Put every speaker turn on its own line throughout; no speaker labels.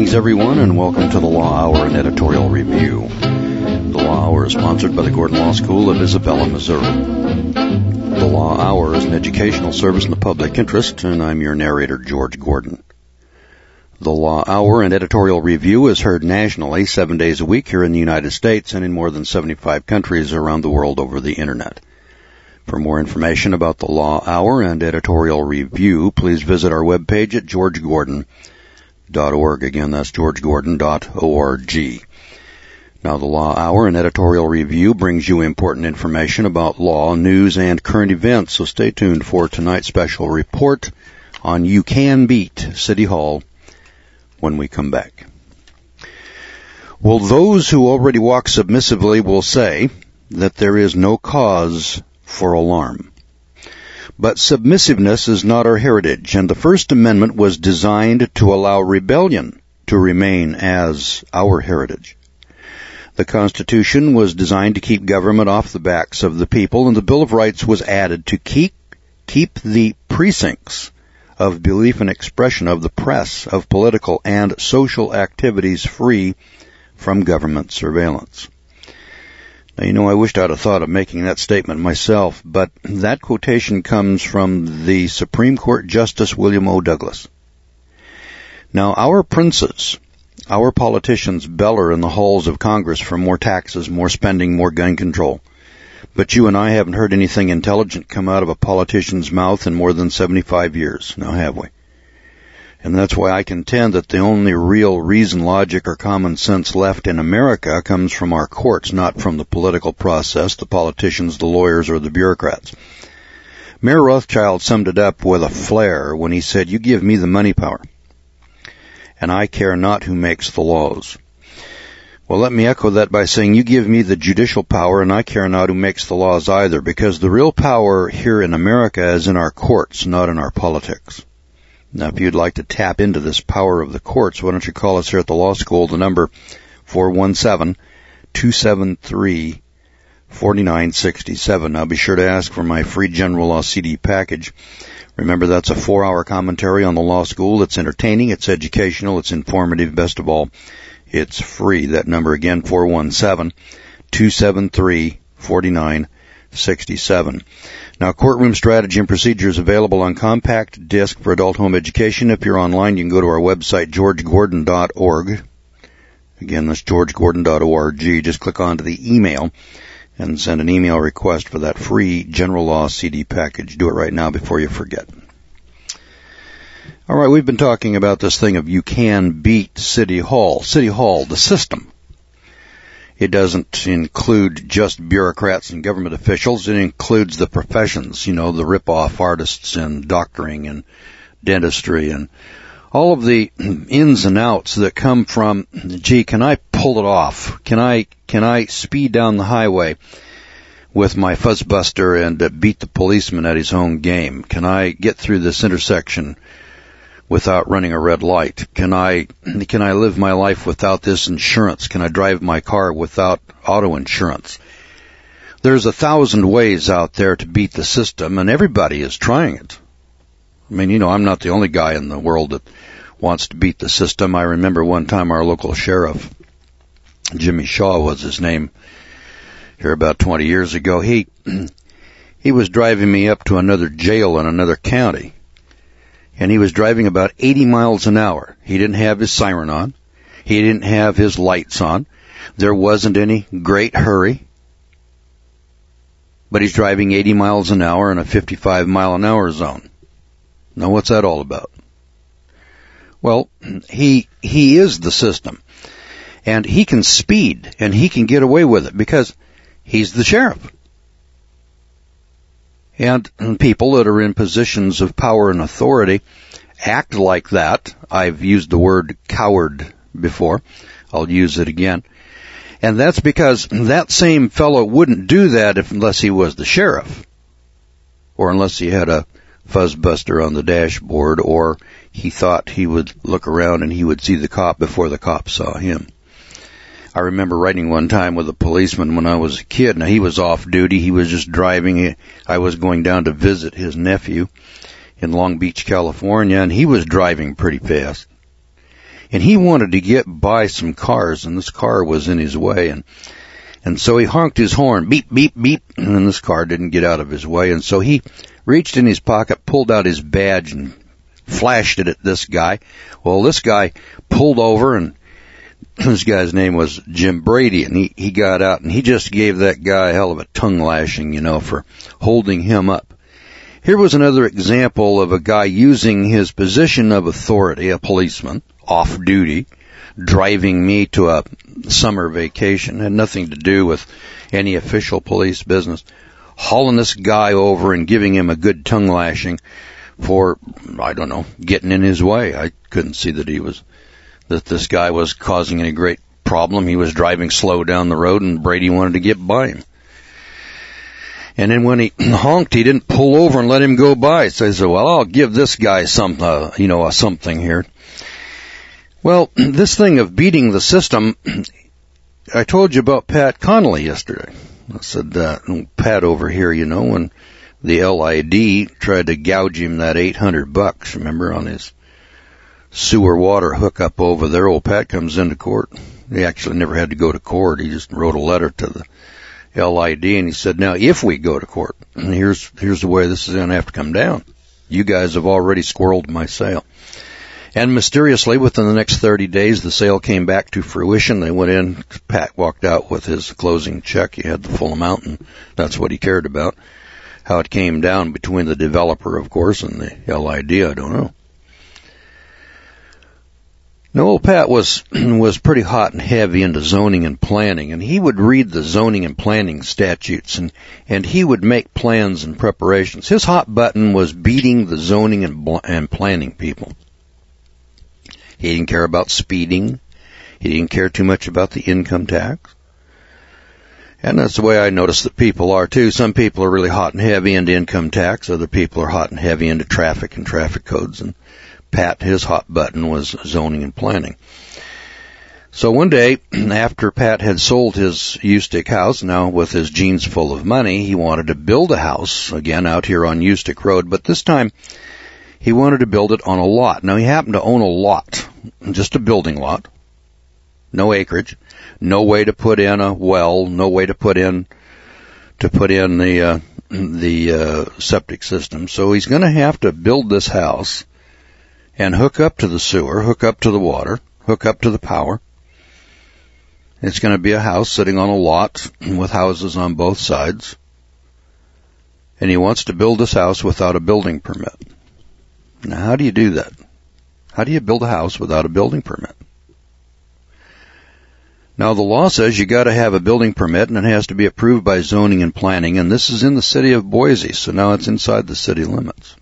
Greetings, everyone, and welcome to the Law Hour and Editorial Review. The Law Hour is sponsored by the Gordon Law School of Isabella, Missouri. The Law Hour is an educational service in the public interest, and I'm your narrator, George Gordon. The Law Hour and Editorial Review is heard nationally 7 days a week here in the United States and in more than 75 countries around the world over the Internet. For more information about the Law Hour and Editorial Review, please visit our webpage at georgegordon.org. Again, that's georgegordon.org. Now, the Law Hour and Editorial Review brings you important information about law, news, and current events, so stay tuned for tonight's special report on You Can Beat City Hall when we come back. Well, those who already walk submissively will say that there is no cause for alarm. But submissiveness is not our heritage, and the First Amendment was designed to allow rebellion to remain as our heritage. The Constitution was designed to keep government off the backs of the people, and the Bill of Rights was added to keep the precincts of belief and expression of the press, of political and social activities free from government surveillance. Now, I wished I'd have thought of making that statement myself, but that quotation comes from the Supreme Court Justice William O. Douglas. Now, our princes, our politicians beller in the halls of Congress for more taxes, more spending, more gun control. But you and I haven't heard anything intelligent come out of a politician's mouth in more than 75 years, now have we? And that's why I contend that the only real reason, logic, or common sense left in America comes from our courts, not from the political process, the politicians, the lawyers, or the bureaucrats. Mayor Rothschild summed it up with a flair when he said, "You give me the money power, and I care not who makes the laws." Well, let me echo that by saying, you give me the judicial power, and I care not who makes the laws either, because the real power here in America is in our courts, not in our politics. Now, if you'd like to tap into this power of the courts, why don't you call us here at the law school, the number 417-273-4967. Now, be sure to ask for my free general law CD package. Remember, that's a 4-hour commentary on the law school. It's entertaining, it's educational, it's informative, best of all, it's free. That number again, 417-273-4967. Now, Courtroom Strategy and Procedure is available on compact disc for adult home education. If you're online, you can go to our website, georgegordon.org. Again, that's georgegordon.org. Just click onto the email and send an email request for that free general law CD package. Do it right now before you forget. All right, we've been talking about this thing of you can beat City Hall. City Hall, the system. It doesn't include just bureaucrats and government officials. It includes the professions, the rip-off artists and doctoring and dentistry and all of the ins and outs that come from, can I pull it off? Can I speed down the highway with my fuzzbuster and beat the policeman at his own game? Can I get through this intersection without running a red light? Can I live my life without this insurance? Can I drive my car without auto insurance? There's 1,000 ways out there to beat the system, and everybody is trying it. I mean, I'm not the only guy in the world that wants to beat the system. I remember one time our local sheriff, Jimmy Shaw was his name, here about 20 years ago, he was driving me up to another jail in another county. And he was driving about 80 miles an hour. He didn't have his siren on. He didn't have his lights on. There wasn't any great hurry. But he's driving 80 miles an hour in a 55-mile-an-hour zone. Now, what's that all about? Well, he is the system. And he can speed, and he can get away with it because he's the sheriff. And people that are in positions of power and authority act like that. I've used the word coward before. I'll use it again. And that's because that same fellow wouldn't do that unless he was the sheriff, or unless he had a fuzzbuster on the dashboard, or he thought he would look around and he would see the cop before the cop saw him. I remember riding one time with a policeman when I was a kid. Now, he was off duty. He was just driving. I was going down to visit his nephew in Long Beach, California, and he was driving pretty fast. And he wanted to get by some cars, and this car was in his way, and so he honked his horn, beep, beep, beep, and this car didn't get out of his way, and so he reached in his pocket, pulled out his badge, and flashed it at this guy. Well, this guy pulled over, and this guy's name was Jim Brady, and he got out, and he just gave that guy a hell of a tongue lashing, for holding him up. Here was another example of a guy using his position of authority, a policeman, off duty, driving me to a summer vacation, had nothing to do with any official police business, hauling this guy over and giving him a good tongue lashing for, I don't know, getting in his way. I couldn't see that this guy was causing any great problem. He was driving slow down the road, and Brady wanted to get by him. And then when he honked, he didn't pull over and let him go by. So he said, well, I'll give this guy something here. Well, this thing of beating the system, I told you about Pat Connolly yesterday. I said, Pat over here, when the LID tried to gouge him that $800, remember, on his sewer water hookup over there. Old Pat comes into court. He actually never had to go to court. He just wrote a letter to the LID, and he said, now, if we go to court, and here's the way this is going to have to come down. You guys have already squirreled my sale. And mysteriously, within the next 30 days, the sale came back to fruition. They went in. Pat walked out with his closing check. He had the full amount, and that's what he cared about. How it came down between the developer, of course, and the LID, I don't know. Now, old Pat was pretty hot and heavy into zoning and planning, and he would read the zoning and planning statutes, and he would make plans and preparations. His hot button was beating the zoning and planning people. He didn't care about speeding. He didn't care too much about the income tax. And that's the way I notice that people are, too. Some people are really hot and heavy into income tax. Other people are hot and heavy into traffic and traffic codes, and Pat, his hot button was zoning and planning. So one day, after Pat had sold his Ustick house, now with his jeans full of money, he wanted to build a house, again out here on Ustick Road, but this time he wanted to build it on a lot. Now he happened to own a lot, just a building lot, no acreage, no way to put in a well, no way to put in the septic system. So he's going to have to build this house and hook up to the sewer, hook up to the water, hook up to the power. It's going to be a house sitting on a lot with houses on both sides. And he wants to build this house without a building permit. Now, how do you do that? How do you build a house without a building permit? Now, the law says you got to have a building permit, and it has to be approved by zoning and planning, and this is in the city of Boise, so now it's inside the city limits.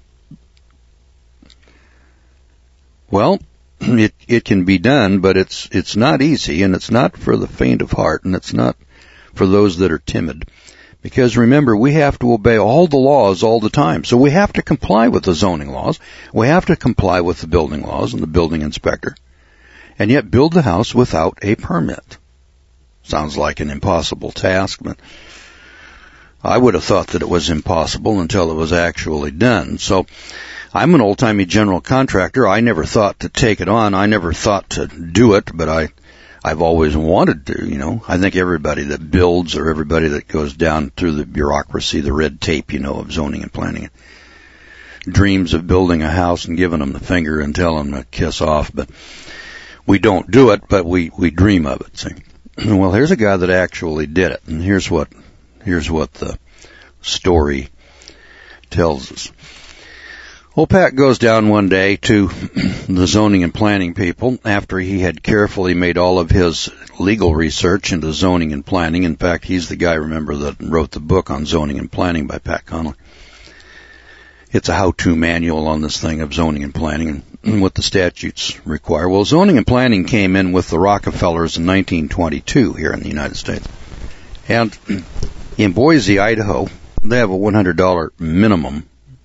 Well, it can be done, but it's not easy, and it's not for the faint of heart, and it's not for those that are timid. Because remember, we have to obey all the laws all the time. So we have to comply with the zoning laws. We have to comply with the building laws and the building inspector. And yet build the house without a permit. Sounds like an impossible task, but I would have thought that it was impossible until it was actually done. So I'm an old-timey general contractor. I never thought to take it on. I never thought to do it, but I've always wanted to, I think everybody that builds or everybody that goes down through the bureaucracy, the red tape, of zoning and planning, dreams of building a house and giving them the finger and telling them to kiss off, but we don't do it, but we dream of it, see. Well, here's a guy that actually did it, and here's what the story tells us. Well, Pat goes down one day to the zoning and planning people after he had carefully made all of his legal research into zoning and planning. In fact, he's the guy, remember, that wrote the book on zoning and planning by Pat Connolly. It's a how-to manual on this thing of zoning and planning and what the statutes require. Well, zoning and planning came in with the Rockefellers in 1922 here in the United States. And in Boise, Idaho, they have a $100 minimum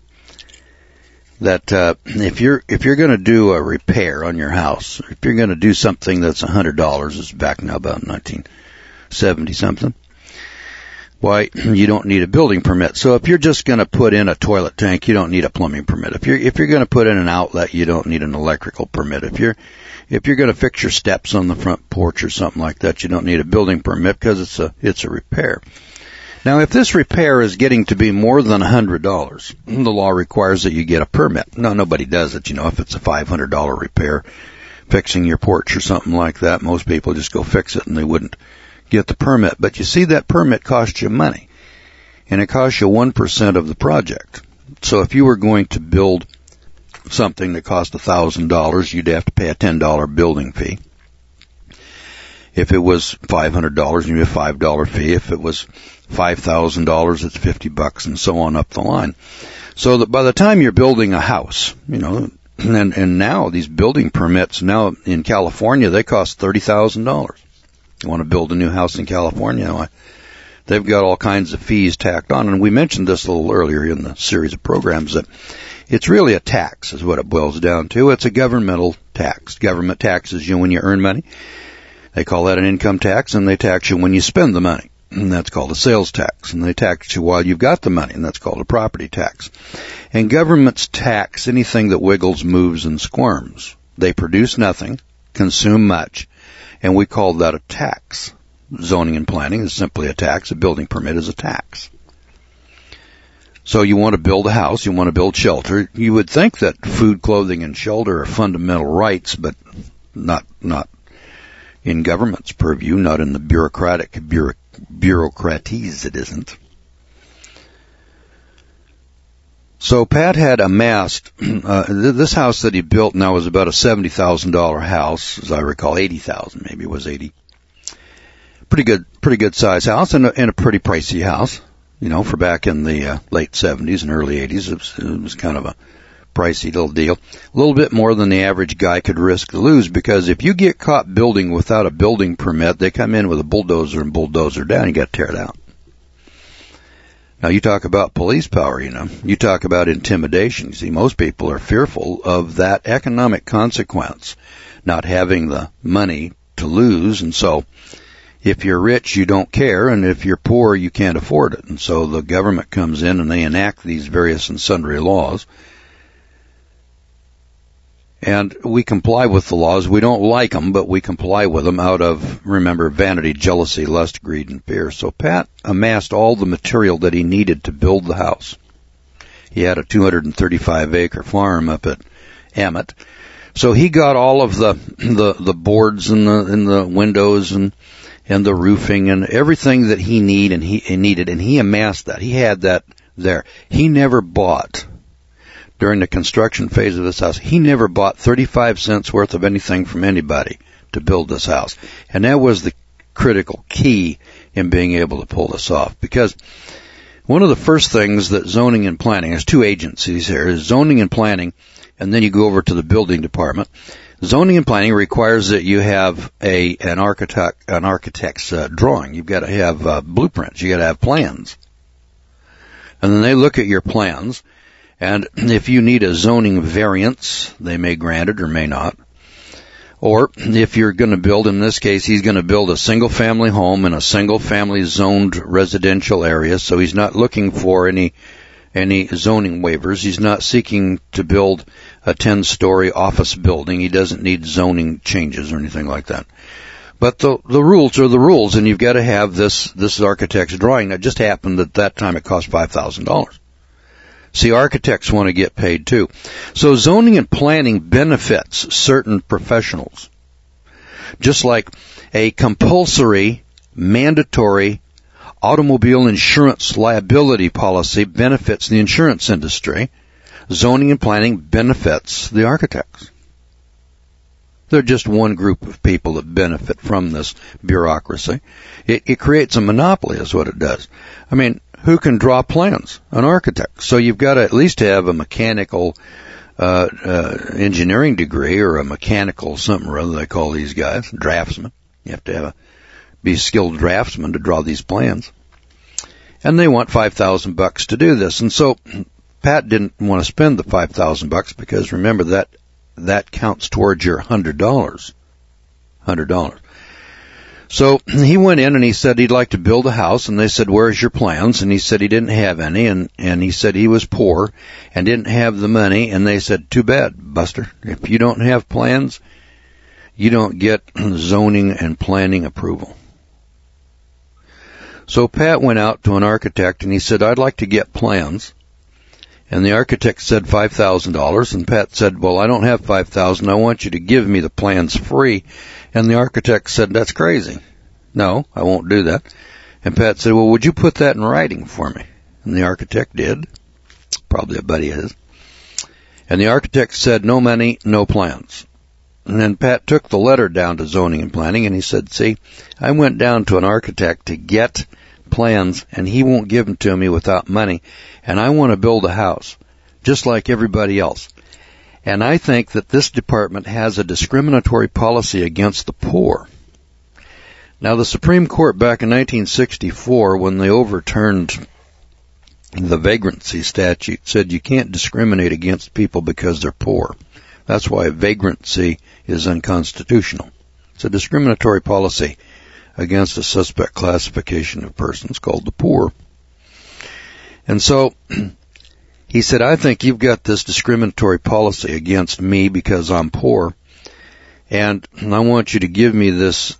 that if you're going to do a repair on your house, if you're going to do something that's $100, it's back now about 1970 something, why you don't need a building permit. So if you're just going to put in a toilet tank, you don't need a plumbing permit. If you're going to put in an outlet, you don't need an electrical permit. If If you're going to fix your steps on the front porch or something like that, you don't need a building permit because it's a repair. Now, if this repair is getting to be more than $100, the law requires that you get a permit. No, nobody does it. If it's a $500 repair, fixing your porch or something like that, most people just go fix it and they wouldn't get the permit. But you see, that permit costs you money, and it costs you 1% of the project. So if you were going to build something that cost $1,000, you'd have to pay a $10 building fee. If it was $500, you'd pay a $5 fee. If it was $5,000, it's $50, and so on up the line. So that by the time you're building a house, and now these building permits now in California, they cost $30,000. You want to build a new house in California, they've got all kinds of fees tacked on. And we mentioned this a little earlier in the series of programs that it's really a tax is what it boils down to. It's a governmental tax. Government taxes you when you earn money. They call that an income tax, and they tax you when you spend the money. And that's called a sales tax. And they tax you while you've got the money, and that's called a property tax. And governments tax anything that wiggles, moves, and squirms. They produce nothing, consume much, and we call that a tax. Zoning and planning is simply a tax. A building permit is a tax. So you want to build a house, you want to build shelter. You would think that food, clothing, and shelter are fundamental rights, but not in government's purview, not in the bureaucraties it isn't. So Pat had amassed, this house that he built now was about a $70,000 house, as I recall, $80,000, maybe it was 80. Pretty good size house and a pretty pricey house, for back in the late 70s and early 80s. It was kind of a pricey little deal. A little bit more than the average guy could risk to lose, because if you get caught building without a building permit, they come in with a bulldozer and bulldozer down. You got to tear it out. Now, you talk about police power, You talk about intimidation. You see, most people are fearful of that economic consequence, not having the money to lose. And so if you're rich, you don't care. And if you're poor, you can't afford it. And so the government comes in and they enact these various and sundry laws. And we comply with the laws. We don't like them, but we comply with them out of, remember, vanity, jealousy, lust, greed, and fear. So Pat amassed all the material that he needed to build the house. He had a 235-acre farm up at Emmett. So he got all of the boards and the windows and the roofing and everything that he needed, and he amassed that. He had that there. He never bought. During the construction phase of this house, he never bought 35 cents worth of anything from anybody to build this house. And that was the critical key in being able to pull this off. Because one of the first things that zoning and planning, there's two agencies here, is zoning and planning, and then you go over to the building department. Zoning and planning requires that you have an architect's drawing. You've got to have blueprints. You've got to have plans. And then they look at your plans. And if you need a zoning variance, they may grant it or may not. Or if you're going to build, in this case, he's going to build a single-family home in a single-family zoned residential area, so he's not looking for any zoning waivers. He's not seeking to build a 10-story office building. He doesn't need zoning changes or anything like that. But the rules are the rules, and you've got to have this architect's drawing. That just happened at that time it cost $5,000. See, architects want to get paid too. So zoning and planning benefits certain professionals. Just like a compulsory, mandatory automobile insurance liability policy benefits the insurance industry, zoning and planning benefits the architects. They're just one group of people that benefit from this bureaucracy. It creates a monopoly is what it does. I mean, who can draw plans? An architect. So you've got to at least have a mechanical engineering degree or a mechanical something or other they call these guys, draftsman. You have to be a skilled draftsman to draw these plans. And they want $5,000 to do this. And so Pat didn't want to spend the $5,000 because remember that counts towards your $100. So he went in and he said he'd like to build a house, and they said, where's your plans? And he said he didn't have any, and he said he was poor and didn't have the money, and they said, too bad, Buster. If you don't have plans, you don't get zoning and planning approval. So Pat went out to an architect and he said, I'd like to get plans. And the architect said $5,000, and Pat said, well, I don't have $5,000. I want you to give me the plans free. And the architect said, that's crazy. No, I won't do that. And Pat said, well, would you put that in writing for me? And the architect did. Probably a buddy of his. And the architect said, no money, no plans. And then Pat took the letter down to zoning and planning, and he said, see, I went down to an architect to get plans, and he won't give them to me without money, and I want to build a house, just like everybody else. And I think that this department has a discriminatory policy against the poor. Now, the Supreme Court back in 1964, when they overturned the vagrancy statute, said you can't discriminate against people because they're poor. That's why vagrancy is unconstitutional. It's a discriminatory policy against a suspect classification of persons called the poor. And so he said, I think you've got this discriminatory policy against me because I'm poor, and I want you to give me this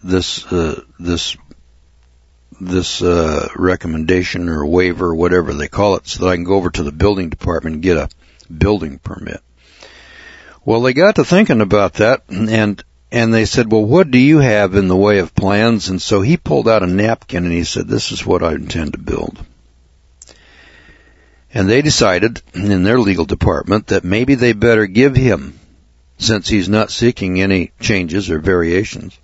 recommendation or waiver, or whatever they call it, so that I can go over to the building department and get a building permit. Well, they got to thinking about that, and they said, well, what do you have in the way of plans? And so he pulled out a napkin and he said, this is what I intend to build. And they decided in their legal department that maybe they better give him, since he's not seeking any changes or variations.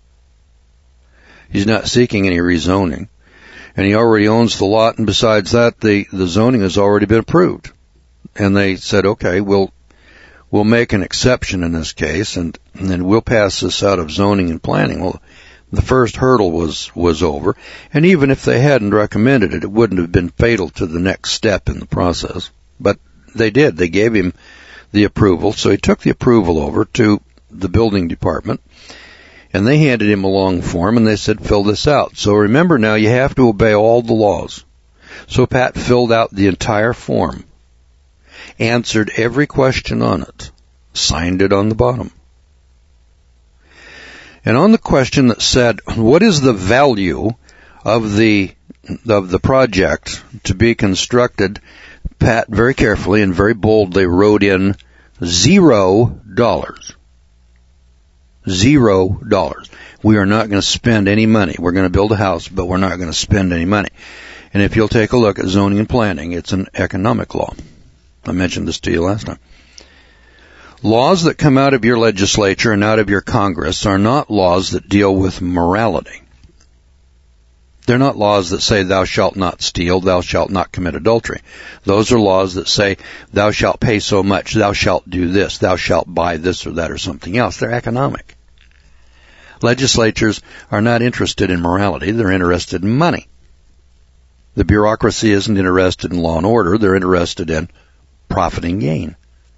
He's not seeking any rezoning. And he already owns the lot, and besides that, the zoning has already been approved. And they said, okay, we'll make an exception in this case, and then we'll pass this out of zoning and planning. Well, the first hurdle was over, and even if they hadn't recommended it, it wouldn't have been fatal to the next step in the process. But they did. They gave him the approval, so he took the approval over to the building department, and they handed him a long form, and they said, fill this out. So remember now, you have to obey all the laws. So Pat filled out the entire form, answered every question on it, signed it on the bottom. And on the question that said, what is the value of the project to be constructed, Pat very carefully and very boldly wrote in $0. $0. We are not going to spend any money. We're going to build a house, but we're not going to spend any money. And if you'll take a look at zoning and planning, it's an economic law. I mentioned this to you last time. Laws that come out of your legislature and out of your Congress are not laws that deal with morality. They're not laws that say, thou shalt not steal, thou shalt not commit adultery. Those are laws that say, thou shalt pay so much, thou shalt do this, thou shalt buy this or that or something else. They're economic. Legislatures are not interested in morality, they're interested in money. The bureaucracy isn't interested in law and order, they're interested in profit and gain.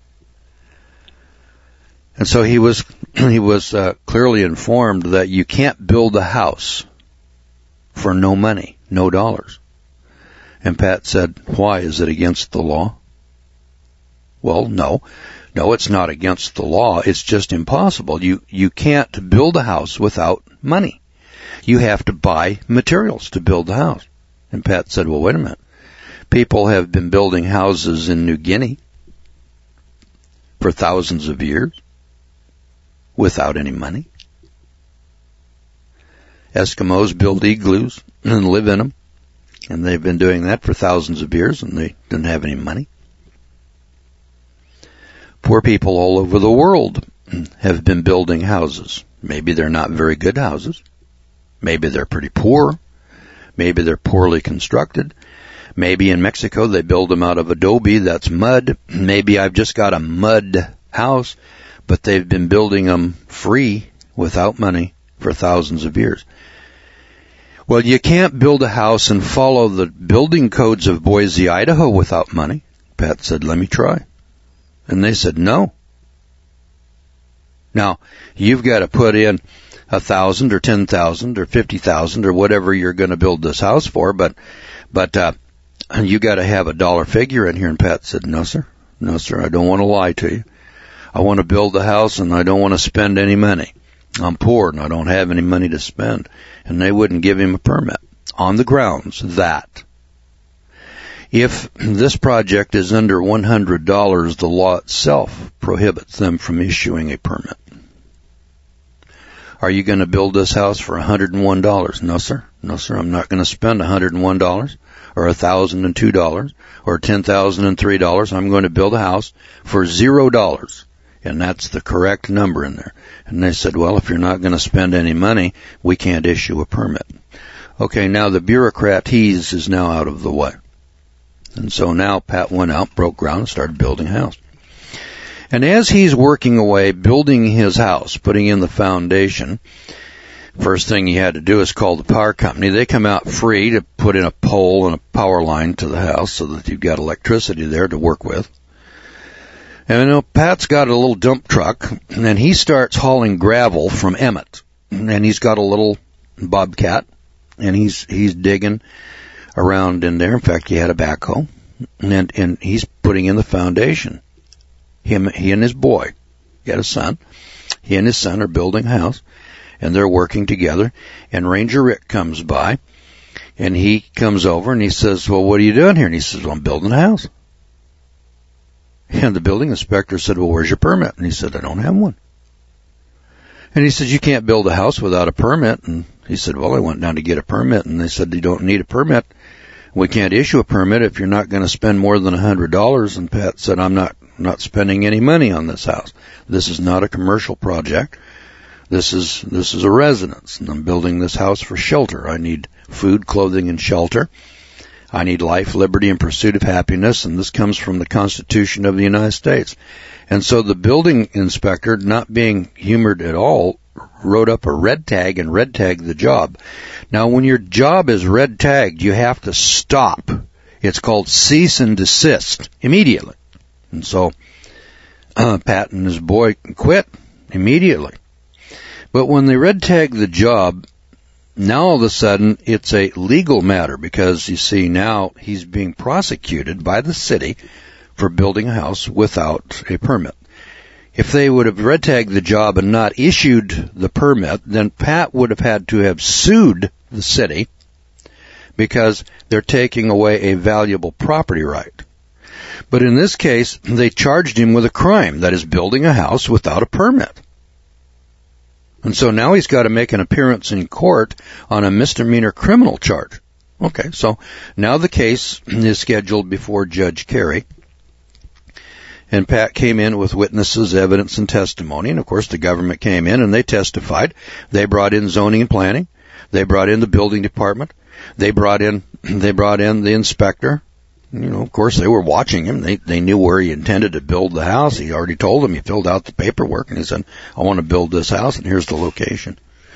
And so he was clearly informed that you can't build a house for no money, no dollars. And Pat said, why? Is it against the law? Well, no, it's not against the law. It's just impossible. You can't build a house without money. You have to buy materials to build the house. And Pat said, well, wait a minute. People have been building houses in New Guinea for thousands of years without any money. Eskimos build igloos and live in them, and they've been doing that for thousands of years, and they didn't have any money. Poor people all over the world have been building houses. Maybe they're not very good houses. Maybe they're pretty poor. Maybe they're poorly constructed. Maybe in Mexico they build them out of adobe, that's mud. Maybe I've just got a mud house, but they've been building them free without money for thousands of years. Well, you can't build a house and follow the building codes of Boise, Idaho without money. Pat said, let me try. And they said, no. Now, you've got to put in 1,000 or 10,000 or 50,000 or whatever you're going to build this house for, but you got to have a dollar figure in here. And Pat said, no, sir, I don't want to lie to you. I want to build the house and I don't want to spend any money. I'm poor and I don't have any money to spend. And they wouldn't give him a permit on the grounds that if this project is under $100, the law itself prohibits them from issuing a permit. Are you going to build this house for $101? No, sir. No, sir. I'm not going to spend $101 or $1,002 or $10,003. I'm going to build a house for $0. And that's the correct number in there. And they said, well, if you're not going to spend any money, we can't issue a permit. Okay, now the bureaucrat tease is now out of the way. And so now Pat went out, broke ground, and started building a house. And as he's working away, building his house, putting in the foundation, first thing he had to do is call the power company. They come out free to put in a pole and a power line to the house so that you've got electricity there to work with. And Pat's got a little dump truck, and he starts hauling gravel from Emmett. And he's got a little bobcat, and he's digging around in there. In fact, he had a backhoe, and he's putting in the foundation. He and his boy, he had a son. He and his son are building a house, and they're working together. And Ranger Rick comes by, and he comes over, and he says, well, what are you doing here? And he says, well, I'm building a house. And the building inspector said, well, where's your permit? And he said, I don't have one. And he said, you can't build a house without a permit. And he said, well, I went down to get a permit. And they said, you don't need a permit. We can't issue a permit if you're not going to spend more than $100. And Pat said, I'm not spending any money on this house. This is not a commercial project. This is a residence. And I'm building this house for shelter. I need food, clothing, and shelter. I need life, liberty, and pursuit of happiness, and this comes from the Constitution of the United States. And so the building inspector, not being humored at all, wrote up a red tag and red tagged the job. Now, when your job is red tagged, you have to stop. It's called cease and desist immediately. And so Pat and his boy quit immediately. But when they red tagged the job, now all of a sudden it's a legal matter because, you see, now he's being prosecuted by the city for building a house without a permit. If they would have red tagged the job and not issued the permit, then Pat would have had to have sued the city because they're taking away a valuable property right. But in this case, they charged him with a crime, that is building a house without a permit. And so now he's got to make an appearance in court on a misdemeanor criminal charge. Okay, so now the case is scheduled before Judge Carey. And Pat came in with witnesses, evidence, and testimony. And, of course, the government came in and they testified. They brought in zoning and planning. They brought in the building department. They brought in the inspector. You know, of course, they were watching him. They knew where he intended to build the house. He already told them. He filled out the paperwork, and he said, I want to build this house, and here's the location.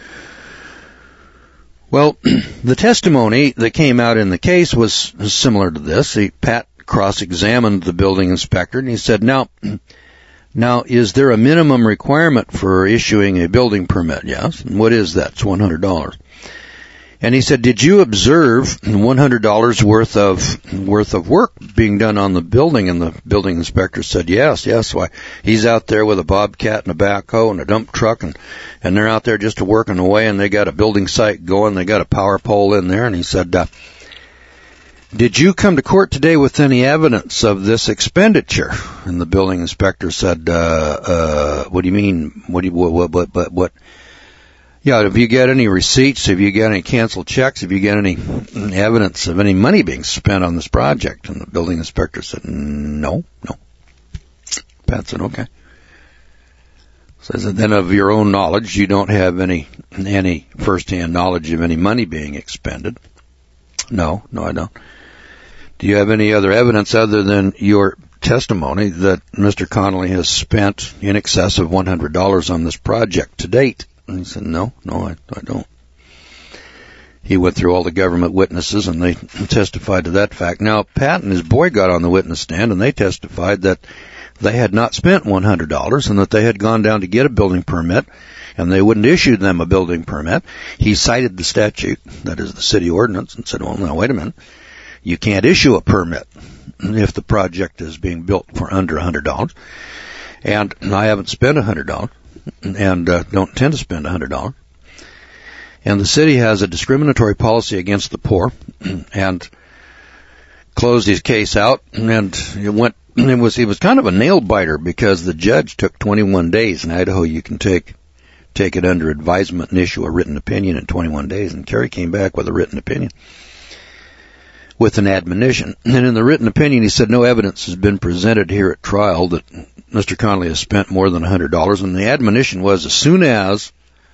Well, the testimony that came out in the case was similar to this. Pat cross-examined the building inspector, and he said, now, is there a minimum requirement for issuing a building permit? Yes. And what is that? It's $100. And he said, did you observe $100 worth of work being done on the building? And the building inspector said, yes. Why, he's out there with a bobcat and a backhoe and a dump truck, and they're out there just working away, and they got a building site going. They got a power pole in there. And he said, did you come to court today with any evidence of this expenditure? And the building inspector said, what do you mean? What? Yeah, have you got any receipts? Have you got any canceled checks? Have you got any evidence of any money being spent on this project? And the building inspector said, no. Pat said, okay. Says, then of your own knowledge, you don't have any first-hand knowledge of any money being expended? No, I don't. Do you have any other evidence other than your testimony that Mr. Connolly has spent in excess of $100 on this project to date? And he said, no, I don't. He went through all the government witnesses, and they testified to that fact. Now, Pat and his boy got on the witness stand, and they testified that they had not spent $100 and that they had gone down to get a building permit, and they wouldn't issue them a building permit. He cited the statute, that is the city ordinance, and said, well, now, wait a minute. You can't issue a permit if the project is being built for under $100. And I haven't spent $100. and don't intend to spend $100. And the city has a discriminatory policy against the poor, and closed his case out, and it was kind of a nail biter because the judge took 21 days. In Idaho, you can take it under advisement and issue a written opinion in 21 days, and Kerry came back with a written opinion with an admonition. And in the written opinion, he said no evidence has been presented here at trial that Mr. Connolly has spent more than $100, and the admonition was as soon as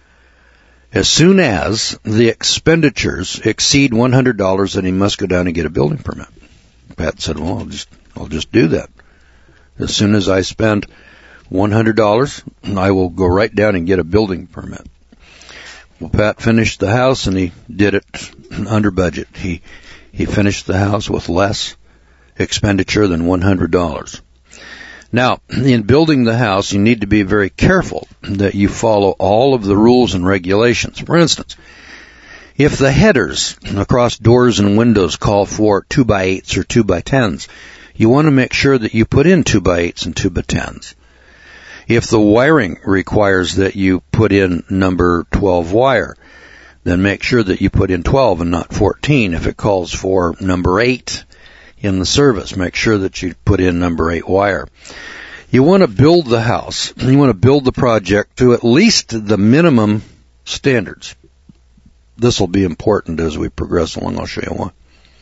the expenditures exceed $100, then he must go down and get a building permit. Pat said, well, I'll just do that. As soon as I spend $100, I will go right down and get a building permit. Well, Pat finished the house, and he did it under budget. He finished the house with less expenditure than $100. Now, in building the house, you need to be very careful that you follow all of the rules and regulations. For instance, if the headers across doors and windows call for 2x8s or 2x10s, you want to make sure that you put in 2x8s and 2x10s. If the wiring requires that you put in number 12 wire, then make sure that you put in 12 and not 14. If it calls for number 8 in the service, make sure that you put in number 8 wire. You want to build the house, you want to build the project to at least the minimum standards. This will be important as we progress along. I'll show you why.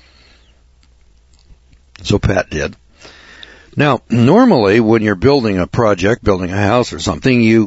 So Pat did. Now, normally when you're building a project, building a house or something, you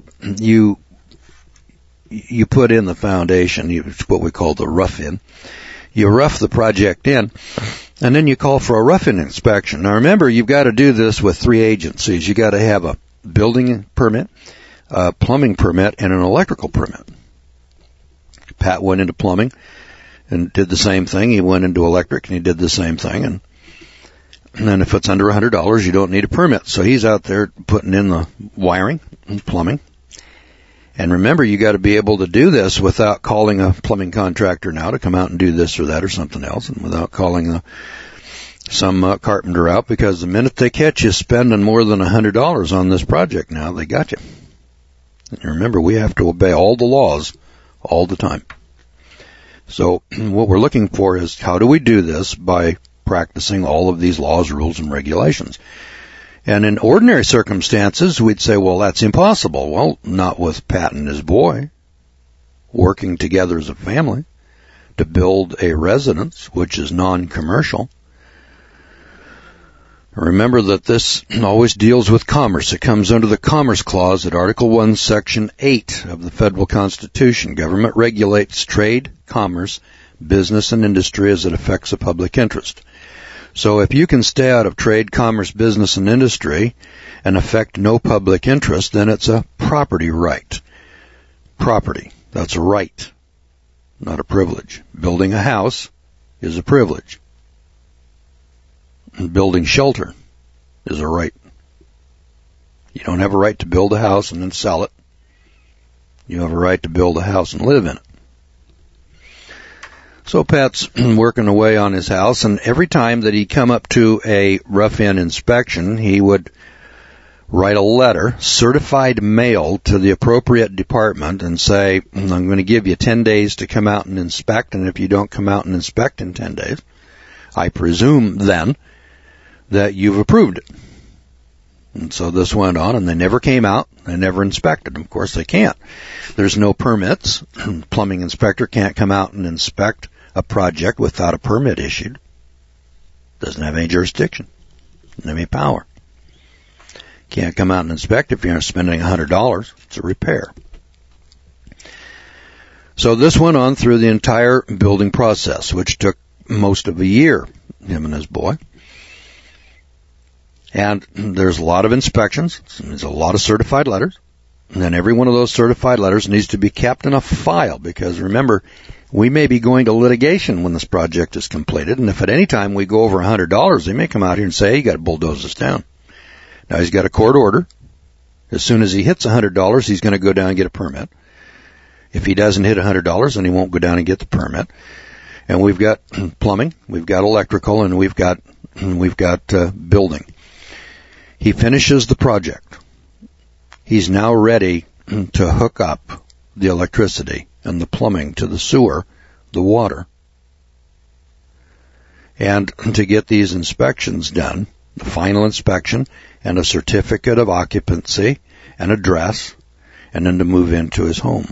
put in the foundation, it's what we call the rough-in. You rough the project in, and then you call for a rough-in inspection. Now remember, you've got to do this with 3 agencies. You've got to have a building permit, a plumbing permit, and an electrical permit. Pat went into plumbing and did the same thing. He went into electric and he did the same thing. And then if it's under $100, you don't need a permit. So he's out there putting in the wiring and plumbing. And remember, you got to be able to do this without calling a plumbing contractor now to come out and do this or that or something else, and without calling some carpenter out, because the minute they catch you spending more than $100 on this project now, they got you. And remember, we have to obey all the laws all the time. So what we're looking for is how do we do this by practicing all of these laws, rules, and regulations. And in ordinary circumstances, we'd say, well, that's impossible. Well, not with Pat and his boy working together as a family to build a residence, which is non-commercial. Remember that this always deals with commerce. It comes under the Commerce Clause at Article 1, Section 8 of the Federal Constitution. Government regulates trade, commerce, business, and industry as it affects the public interest. So if you can stay out of trade, commerce, business, and industry and affect no public interest, then it's a property right. Property, that's a right, not a privilege. Building a house is a privilege. And building shelter is a right. You don't have a right to build a house and then sell it. You have a right to build a house and live in it. So Pat's working away on his house, and every time that he'd come up to a rough-in inspection, he would write a letter, certified mail, to the appropriate department and say, I'm going to give you 10 days to come out and inspect, and if you don't come out and inspect in 10 days, I presume then that you've approved it. And so this went on, and they never came out. They never inspected. Of course, they can't. There's no permits. Plumbing inspector can't come out and inspect a project without a permit issued. Doesn't have any jurisdiction. Doesn't have any power. Can't come out and inspect if you're spending $100. It's a repair. So this went on through the entire building process, which took most of a year, him and his boy. And there's a lot of inspections. There's a lot of certified letters. And then every one of those certified letters needs to be kept in a file, because remember, we may be going to litigation when this project is completed. And if at any time we go over $100, they may come out here and say, hey, you got to bulldoze this down. Now he's got a court order. As soon as he hits $100, he's going to go down and get a permit. If he doesn't hit $100, then he won't go down and get the permit. And we've got plumbing, we've got electrical, and we've got building. He finishes the project. He's now ready to hook up the electricity and the plumbing to the sewer, the water, and to get these inspections done, the final inspection and a certificate of occupancy, an address, and then to move into his home.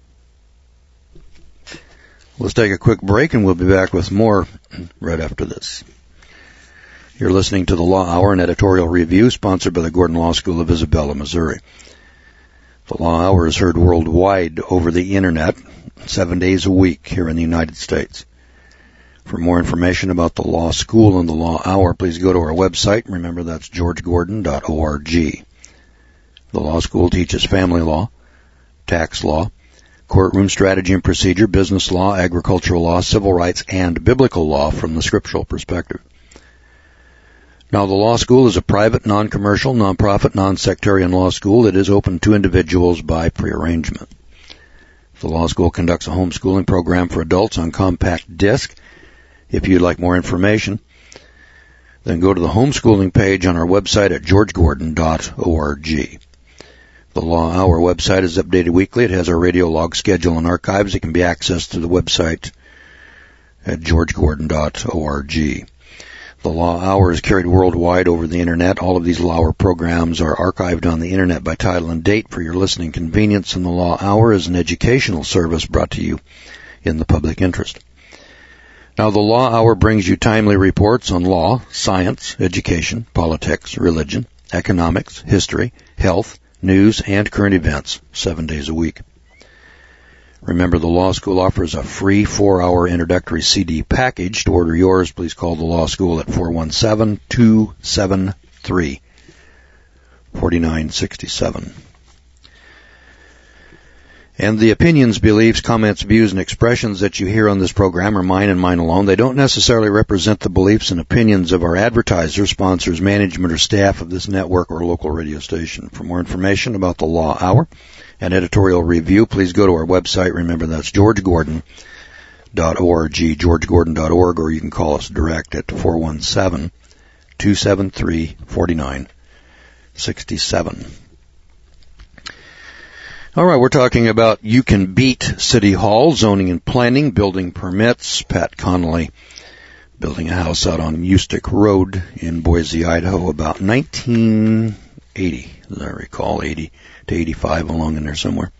Let's take a quick break and we'll be back with more right after this. You're listening to the Law Hour, an editorial review sponsored by the Gordon Law School of Isabella, Missouri. The Law Hour is heard worldwide over the Internet 7 days a week here in the United States. For more information about the Law School and the Law Hour, please go to our website. Remember, that's georgegordon.org. The Law School teaches family law, tax law, courtroom strategy and procedure, business law, agricultural law, civil rights, and biblical law from the scriptural perspective. Now, the law school is a private, non-commercial, non-profit, non-sectarian law school that is open to individuals by prearrangement. The law school conducts a homeschooling program for adults on compact disc. If you'd like more information, then go to the homeschooling page on our website at georgegordon.org. The Law Hour website is updated weekly. It has our radio log schedule and archives. It can be accessed through the website at georgegordon.org. The Law Hour is carried worldwide over the Internet. All of these Law Hour programs are archived on the Internet by title and date for your listening convenience, and the Law Hour is an educational service brought to you in the public interest. Now, the Law Hour brings you timely reports on law, science, education, politics, religion, economics, history, health, news, and current events 7 days a week. Remember, the Law School offers a free 4-hour introductory CD package. To order yours, please call the Law School at 417-273-4967. And the opinions, beliefs, comments, views, and expressions that you hear on this program are mine and mine alone. They don't necessarily represent the beliefs and opinions of our advertisers, sponsors, management, or staff of this network or local radio station. For more information about the Law Hour and editorial review, please go to our website. Remember, that's georgegordon.org, georgegordon.org, or you can call us direct at 417-273-4967. All right, we're talking about You Can Beat City Hall, zoning and planning, building permits. Pat Connolly building a house out on Ustick Road in Boise, Idaho, about 1980, as I recall, 80 to 85, along in there somewhere.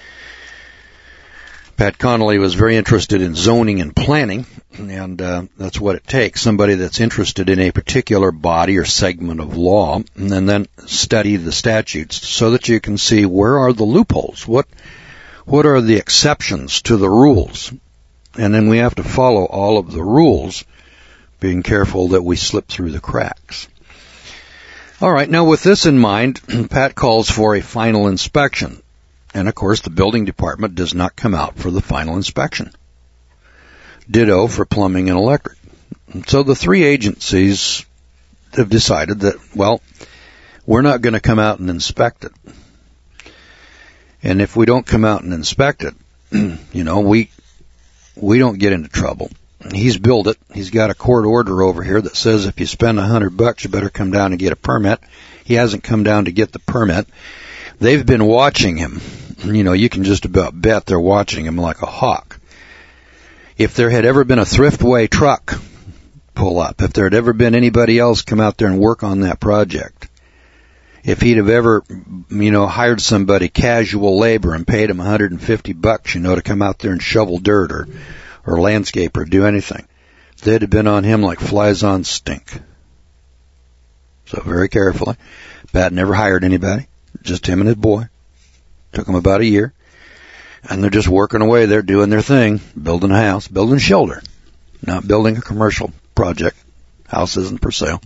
Pat Connolly was very interested in zoning and planning, and that's what it takes, somebody that's interested in a particular body or segment of law, and then study the statutes so that you can see where are the loopholes, what are the exceptions to the rules, and then we have to follow all of the rules, being careful that we slip through the cracks. All right, now with this in mind, Pat calls for a final inspection. And, of course, the building department does not come out for the final inspection. Ditto for plumbing and electric. And so the three agencies have decided that, well, we're not going to come out and inspect it. And if we don't come out and inspect it, you know, we don't get into trouble. He's built it. He's got a court order over here that says if you spend $100, you better come down and get a permit. He hasn't come down to get the permit. They've been watching him. You know, you can just about bet they're watching him like a hawk. If there had ever been a Thriftway truck pull up, if there had ever been anybody else come out there and work on that project, if he'd have ever, you know, hired somebody, casual labor, and paid him $150, you know, to come out there and shovel dirt or landscape or do anything, they'd have been on him like flies on stink. So very carefully. Pat never hired anybody. Just him and his boy. Took them about a year. And they're just working away. They're doing their thing. Building a house. Building shelter. Not building a commercial project. House isn't for sale.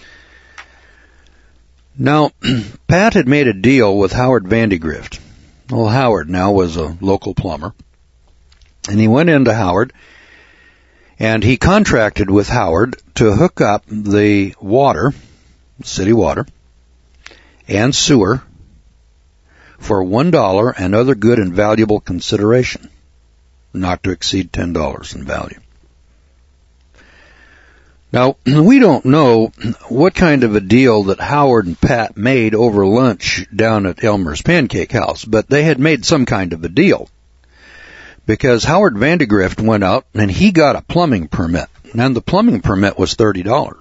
Now, Pat had made a deal with Howard Vandegrift. Well, Howard now was a local plumber. And he went into Howard. And he contracted with Howard to hook up the water, city water, and sewer for $1 and other good and valuable consideration, not to exceed $10 in value. Now, we don't know what kind of a deal that Howard and Pat made over lunch down at Elmer's Pancake House, but they had made some kind of a deal. Because Howard Vandegrift went out and he got a plumbing permit, and the plumbing permit was $30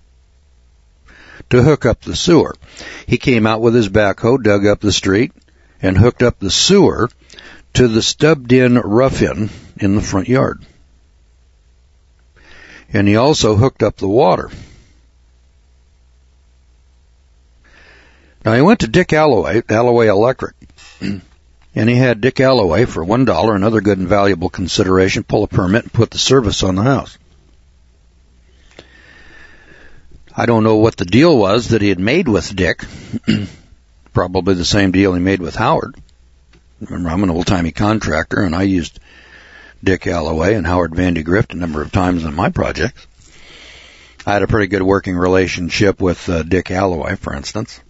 to hook up the sewer. He came out with his backhoe, dug up the street, and hooked up the sewer to the stubbed-in rough-in in the front yard. And he also hooked up the water. Now, he went to Dick Alloway, Alloway Electric, and he had Dick Alloway for $1, another good and valuable consideration, pull a permit and put the service on the house. I don't know what the deal was that he had made with Dick. Probably the same deal he made with Howard. Remember, I'm an old-timey contractor, and I used Dick Alloway and Howard Vandegrift a number of times on my projects. I had a pretty good working relationship with Dick Alloway, for instance.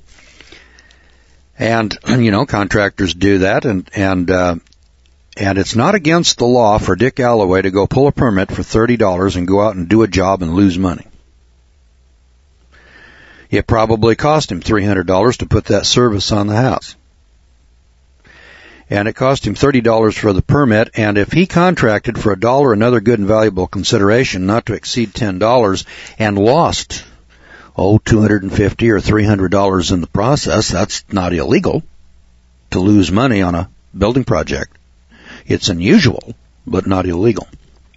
And, contractors do that, and it's not against the law for Dick Alloway to go pull a permit for $30 and go out and do a job and lose money. It probably cost him $300 to put that service on the house. And it cost him $30 for the permit, and if he contracted for $1, another good and valuable consideration, not to exceed $10, and lost, $250 or $300 in the process, that's not illegal to lose money on a building project. It's unusual, but not illegal.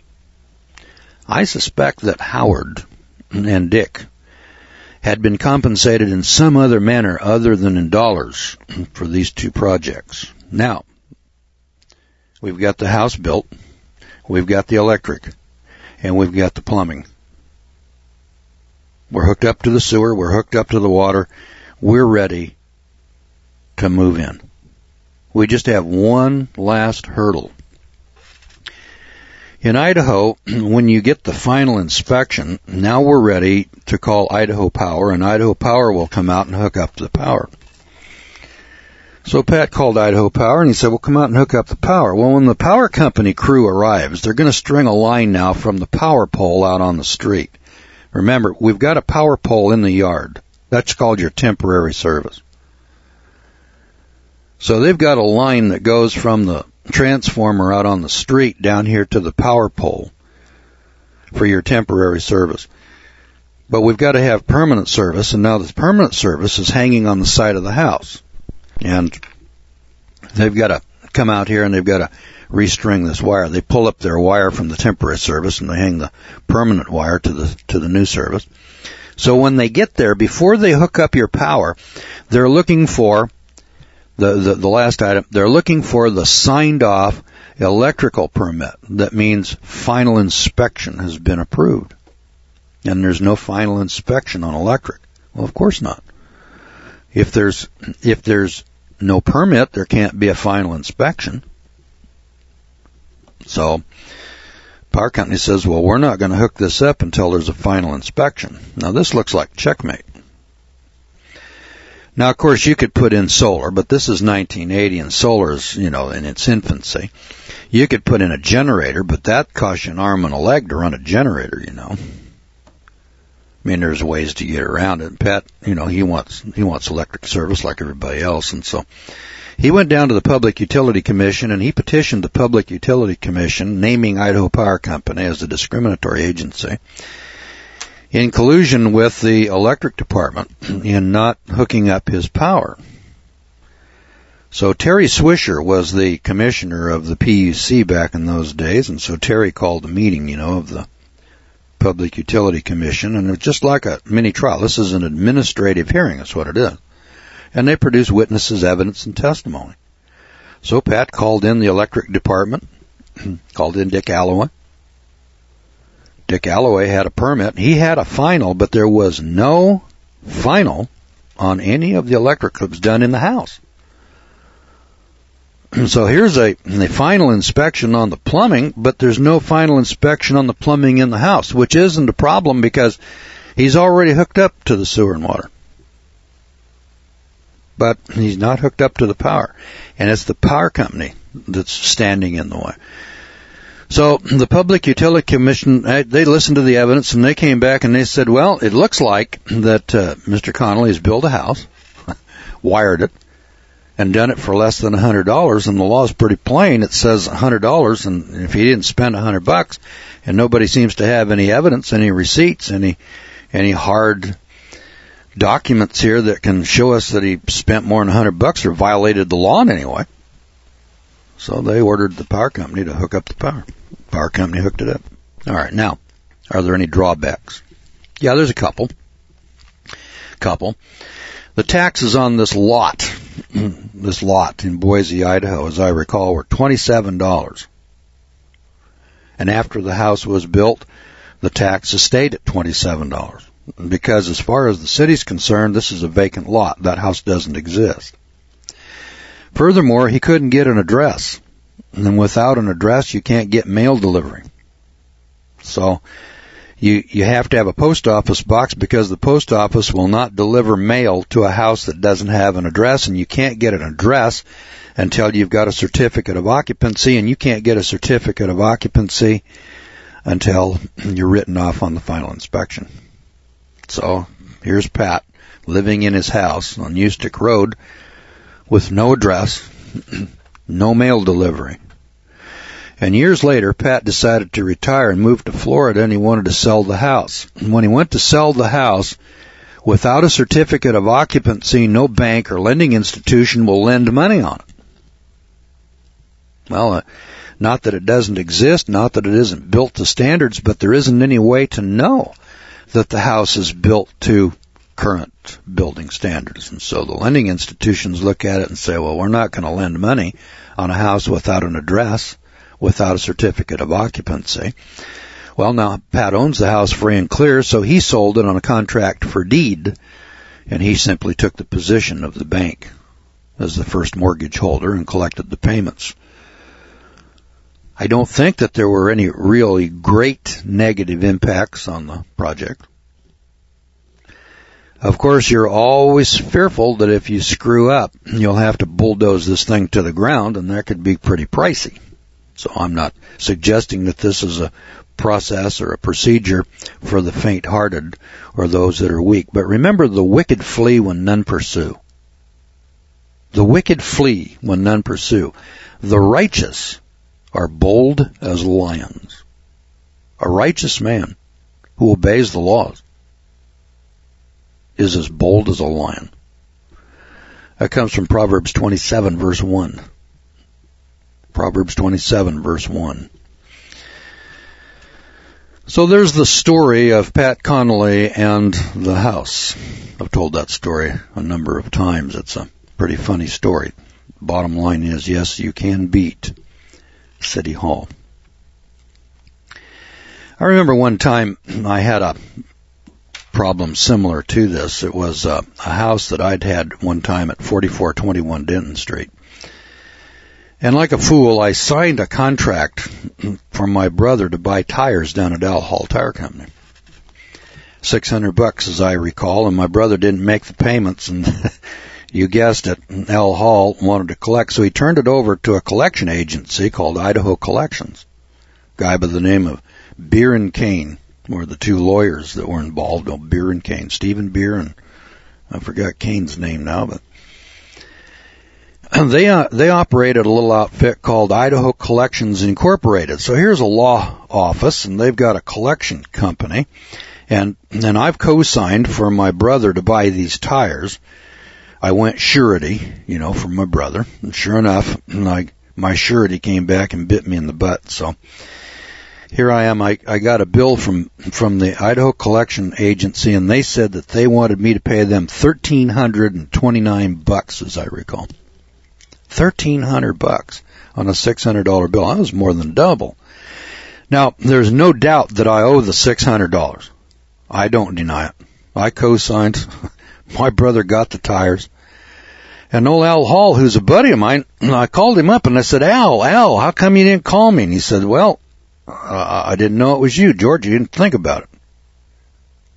I suspect that Howard and Dick had been compensated in some other manner other than in dollars for these two projects. Now, we've got the house built, we've got the electric, and we've got the plumbing. We're hooked up to the sewer, we're hooked up to the water, we're ready to move in. We just have one last hurdle. In Idaho, when you get the final inspection, now we're ready to call Idaho Power, and Idaho Power will come out and hook up the power. So Pat called Idaho Power, and he said, well, come out and hook up the power. Well, when the power company crew arrives, they're going to string a line now from the power pole out on the street. Remember, we've got a power pole in the yard. That's called your temporary service. So they've got a line that goes from the transformer out on the street down here to the power pole for your temporary service. But we've got to have permanent service, and now the permanent service is hanging on the side of the house. And they've got to come out here and they've got to restring this wire. They pull up their wire from the temporary service and they hang the permanent wire to the new service. So when they get there, before they hook up your power, they're looking for the last item. They're looking for the signed off electrical permit. That means final inspection has been approved. And there's no final inspection on electric. Well, of course not. If there's no permit, there can't be a final inspection. So, power company says, well, we're not going to hook this up until there's a final inspection. Now, this looks like checkmate. Now, of course, you could put in solar, but this is 1980, and solar is, in its infancy. You could put in a generator, but that costs you an arm and a leg to run a generator, I mean, there's ways to get around it. Pat, he wants electric service like everybody else, and so he went down to the Public Utility Commission and he petitioned the Public Utility Commission, naming Idaho Power Company as a discriminatory agency, in collusion with the electric department in not hooking up his power. So Terry Swisher was the commissioner of the PUC back in those days, and so Terry called a meeting, of the Public Utility Commission, and it was just like a mini trial. This is an administrative hearing, that's what it is. And they produce witnesses, evidence, and testimony. So Pat called in the electric department, called in Dick Alloway. Dick Alloway had a permit. He had a final, but there was no final on any of the electric that was done in the house. So here's a final inspection on the plumbing, but there's no final inspection on the plumbing in the house, which isn't a problem because he's already hooked up to the sewer and water. But he's not hooked up to the power, and it's the power company that's standing in the way. So the Public Utility Commission, they listened to the evidence, and they came back and they said, well, it looks like that Mr. Connolly has built a house, wired it, and done it for less than $100, and the law is pretty plain. It says $100, and if he didn't spend $100, and nobody seems to have any evidence, any receipts, any hard documents here that can show us that he spent more than $100 or violated the law in any way. So they ordered the power company to hook up the power. Power company hooked it up. All right, now, are there any drawbacks? Yeah, there's a couple. The taxes on this lot in Boise, Idaho, as I recall, were $27. And after the house was built, the taxes stayed at $27. Because as far as the city's concerned, this is a vacant lot. That house doesn't exist. Furthermore, he couldn't get an address. And without an address, you can't get mail delivery. So you have to have a post office box because the post office will not deliver mail to a house that doesn't have an address, and you can't get an address until you've got a certificate of occupancy, and you can't get a certificate of occupancy until you're written off on the final inspection. So here's Pat living in his house on Ustick Road with no address, no mail delivery. And years later, Pat decided to retire and move to Florida, and he wanted to sell the house. And when he went to sell the house, without a certificate of occupancy, no bank or lending institution will lend money on it. Well, not that it doesn't exist, not that it isn't built to standards, but there isn't any way to know that the house is built to current building standards. And so the lending institutions look at it and say, well, we're not going to lend money on a house without an address, without a certificate of occupancy. Well, now Pat owns the house free and clear, so he sold it on a contract for deed, and he simply took the position of the bank as the first mortgage holder and collected the payments. I don't think that there were any really great negative impacts on the project. Of course, you're always fearful that if you screw up, you'll have to bulldoze this thing to the ground, and that could be pretty pricey. So I'm not suggesting that this is a process or a procedure for the faint-hearted or those that are weak. But remember, the wicked flee when none pursue. The wicked flee when none pursue. The righteous are bold as lions. A righteous man who obeys the laws is as bold as a lion. That comes from Proverbs 27, verse 1. Proverbs 27, verse 1. So there's the story of Pat Connolly and the house. I've told that story a number of times. It's a pretty funny story. Bottom line is, yes, you can beat City Hall. I remember one time I had a problem similar to this. It was a house that I'd had one time at 4421 Denton Street. And like a fool, I signed a contract for my brother to buy tires down at Al Hall Tire Company. $600, as I recall, and my brother didn't make the payments, and you guessed it, Al Hall wanted to collect, so he turned it over to a collection agency called Idaho Collections. A guy by the name of Beer and Kane were the two lawyers that were involved. Oh, Beer and Kane, Stephen Beer, and I forgot Kane's name now, but they operated a little outfit called Idaho Collections Incorporated. So here's a law office, and they've got a collection company, and I've co-signed for my brother to buy these tires. I went surety, for my brother, and sure enough, my surety came back and bit me in the butt. So here I am. I got a bill from the Idaho Collection Agency, and they said that they wanted me to pay them $1,329, as I recall. $1,300 on a $600 bill. That was more than double. Now, there's no doubt that I owe the $600. I don't deny it. I co-signed. My brother got the tires. And old Al Hall, who's a buddy of mine, I called him up and I said, Al, how come you didn't call me? And he said, well, I didn't know it was you, George. You didn't think about it.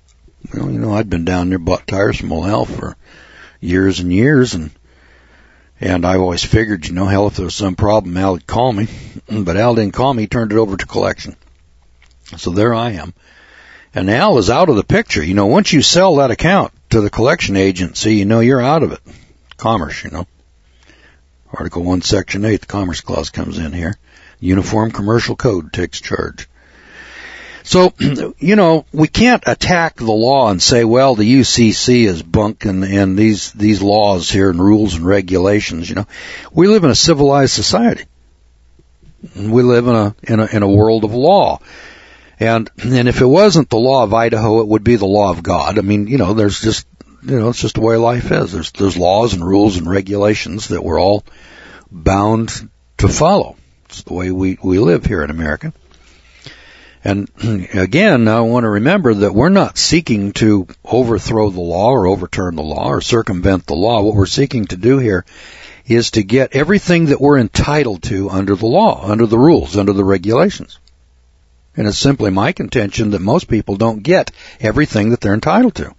Well, I'd been down there, bought tires from old Al for years and years, and And I always figured, hell, if there was some problem, Al would call me. But Al didn't call me. He turned it over to collection. So there I am. And Al is out of the picture. Once you sell that account to the collection agency, you're out of it. Commerce, Article 1, Section 8, the Commerce Clause comes in here. Uniform Commercial Code takes charge. So, we can't attack the law and say, well, the UCC is bunk and these laws here and rules and regulations, We live in a civilized society. We live in a world of law. And if it wasn't the law of Idaho, it would be the law of God. I mean, there's just, it's just the way life is. There's laws and rules and regulations that we're all bound to follow. It's the way we live here in America. And again, I want to remember that we're not seeking to overthrow the law or overturn the law or circumvent the law. What we're seeking to do here is to get everything that we're entitled to under the law, under the rules, under the regulations. And it's simply my contention that most people don't get everything that they're entitled to.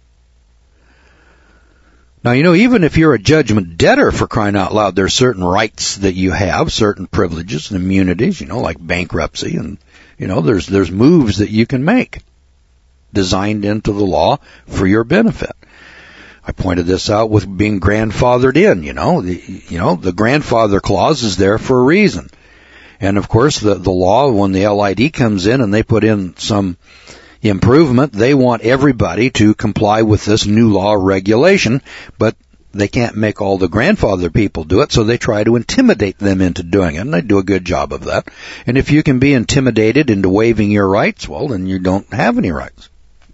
Now, even if you're a judgment debtor, for crying out loud, there are certain rights that you have, certain privileges and immunities, like bankruptcy, and, there's moves that you can make designed into the law for your benefit. I pointed this out with being grandfathered in, the grandfather clause is there for a reason. And of course, the law, when the LID comes in and they put in some improvement, they want everybody to comply with this new law or regulation, but they can't make all the grandfather people do it, so they try to intimidate them into doing it, and they do a good job of that. And if you can be intimidated into waiving your rights, well, then you don't have any rights.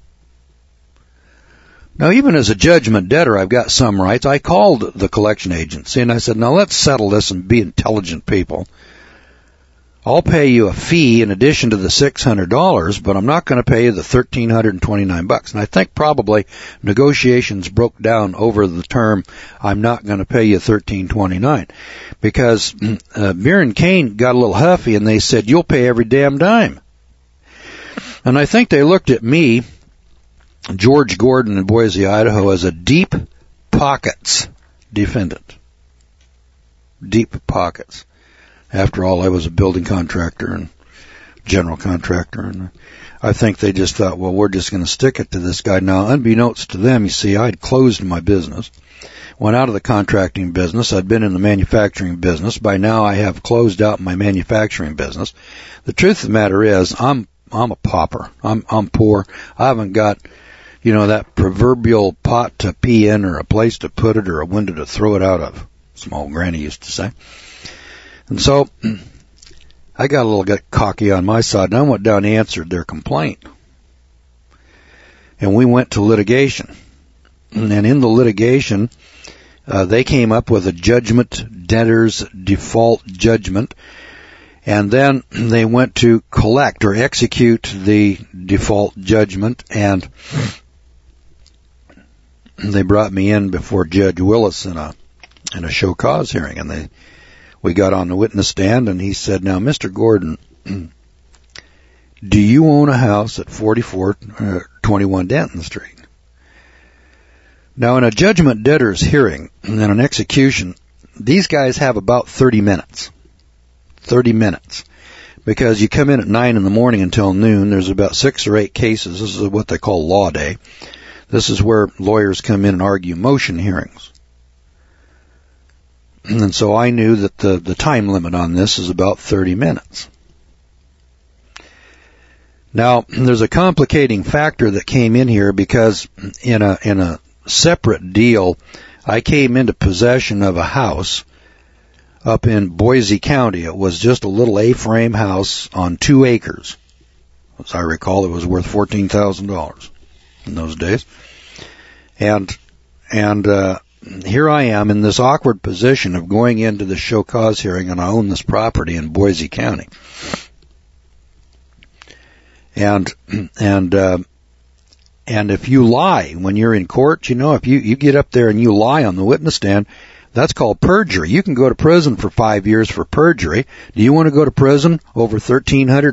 Now, even as a judgment debtor, I've got some rights. I called the collection agency, and I said, now let's settle this and be intelligent people. I'll pay you a fee in addition to the $600, but I'm not going to pay you the $1,329. And I think probably negotiations broke down over the term, I'm not going to pay you $1,329. Because Beer and Kane got a little huffy and they said, you'll pay every damn dime. And I think they looked at me, George Gordon in Boise, Idaho, as a deep pockets defendant. Deep pockets. After all, I was a building contractor and general contractor, and I think they just thought, well, we're just going to stick it to this guy. Now, unbeknownst to them, you see, I'd closed my business, went out of the contracting business. I'd been in the manufacturing business. By now, I have closed out my manufacturing business. The truth of the matter is, I'm a pauper. I'm poor. I haven't got, that proverbial pot to pee in or a place to put it or a window to throw it out of. As my old granny used to say. And so I got a little cocky on my side, and I went down and answered their complaint. And we went to litigation. And in the litigation, they came up with a judgment debtor's default judgment, and then they went to collect or execute the default judgment, and they brought me in before Judge Willis in a show cause hearing, and we got on the witness stand, and he said, now, Mr. Gordon, do you own a house at 4421 Denton Street? Now, in a judgment debtor's hearing and an execution, these guys have about 30 minutes. 30 minutes. Because you come in at 9 in the morning until noon. There's about 6 or 8 cases. This is what they call law day. This is where lawyers come in and argue motion hearings. And so I knew that the time limit on this is about 30 minutes. Now, there's a complicating factor that came in here because in a separate deal, I came into possession of a house up in Boise County. It was just a little A-frame house on 2 acres. As I recall, it was worth $14,000 in those days. And here I am in this awkward position of going into the show cause hearing, and I own this property in Boise County. And if you lie when you're in court, if you get up there and you lie on the witness stand, that's called perjury. You can go to prison for 5 years for perjury. Do you want to go to prison over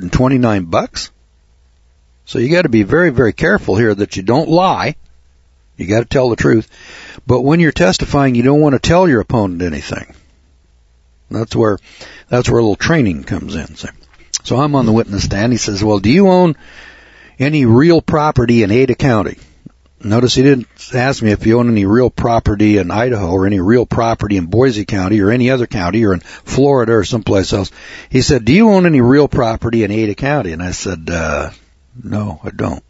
$1,329? So you got to be very, very careful here that you don't lie. You got to tell the truth. But when you're testifying, you don't want to tell your opponent anything. That's where a little training comes in. So I'm on the witness stand. He says, well, do you own any real property in Ada County? Notice he didn't ask me if you own any real property in Idaho or any real property in Boise County or any other county or in Florida or someplace else. He said, do you own any real property in Ada County? And I said, no, I don't.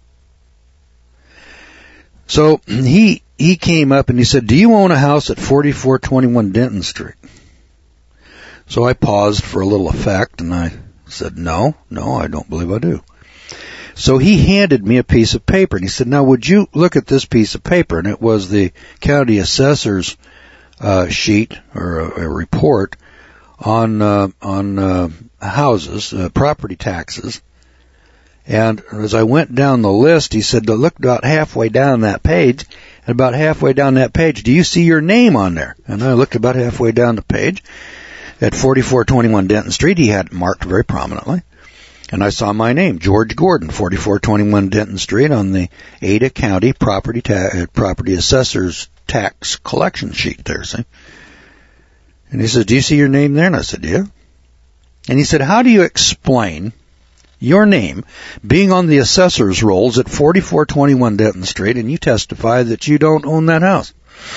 So he came up and he said, do you own a house at 4421 Denton Street? So I paused for a little effect and I said, no, I don't believe I do. So he handed me a piece of paper and he said, now would you look at this piece of paper? And it was the county assessor's sheet or a report on houses, property taxes. And as I went down the list, he said, look about halfway down that page, and about halfway down that page, do you see your name on there? And I looked about halfway down the page at 4421 Denton Street. He had it marked very prominently. And I saw my name, George Gordon, 4421 Denton Street, on the Ada County property assessor's tax collection sheet there, see? And he says, do you see your name there? And I said, yeah. And he said, how do you explain your name being on the assessor's rolls at 4421 Denton Street and you testify that you don't own that house?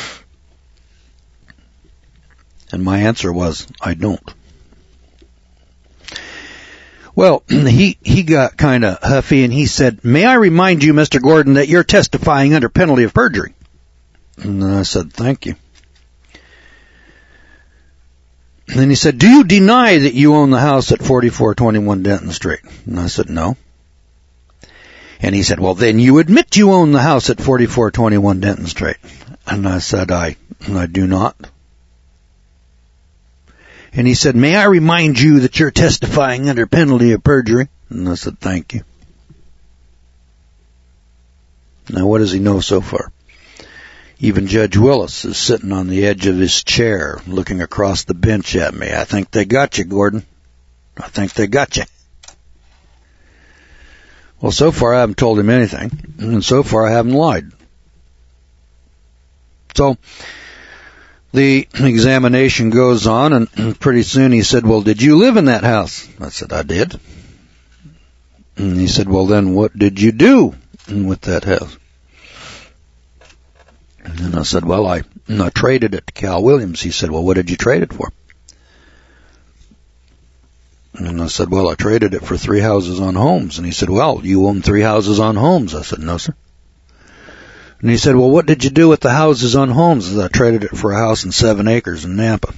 And my answer was, I don't. Well, he got kind of huffy and he said, may I remind you, Mr. Gordon, that you're testifying under penalty of perjury? And I said, thank you. And then he said, do you deny that you own the house at 4421 Denton Street? And I said, no. And he said, well, then you admit you own the house at 4421 Denton Street. And I said, I do not. And he said, may I remind you that you're testifying under penalty of perjury? And I said, thank you. Now, what does he know so far? Even Judge Willis is sitting on the edge of his chair looking across the bench at me. I think they got you, Gordon. I think they got you. Well, so far I haven't told him anything, and so far I haven't lied. So the examination goes on, and pretty soon he said, well, did you live in that house? I said, I did. And he said, well, then what did you do with that house? And I said, well, I traded it to Cal Williams. He said, well, what did you trade it for? And I said, well, I traded it for 3 houses on homes. And he said, well, you own 3 houses on homes. I said, no, sir. And he said, well, what did you do with the houses on homes? I traded it for a house and 7 acres in Nampa.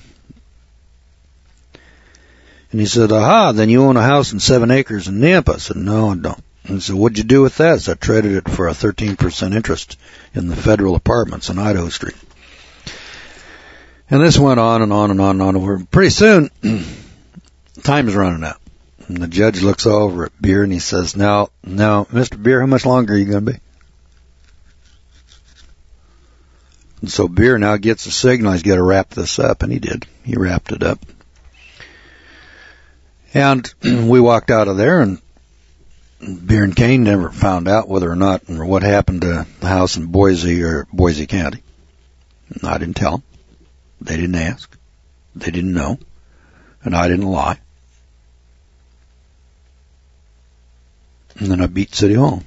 And he said, aha, then you own a house and 7 acres in Nampa. I said, no, I don't. And he said, what'd you do with that? I said, I traded it for a 13% interest in the federal apartments on Idaho Street. And this went on and on and on and on. Pretty soon, time's running out. And the judge looks over at Beer and he says, now, Mr. Beer, how much longer are you going to be? And so Beer now gets a signal. He's got to wrap this up. And he did. He wrapped it up. And we walked out of there, and Beer and Kane never found out whether or not or what happened to the house in Boise or Boise County. I didn't tell them. They didn't ask. They didn't know. And I didn't lie. And then I beat City Hall.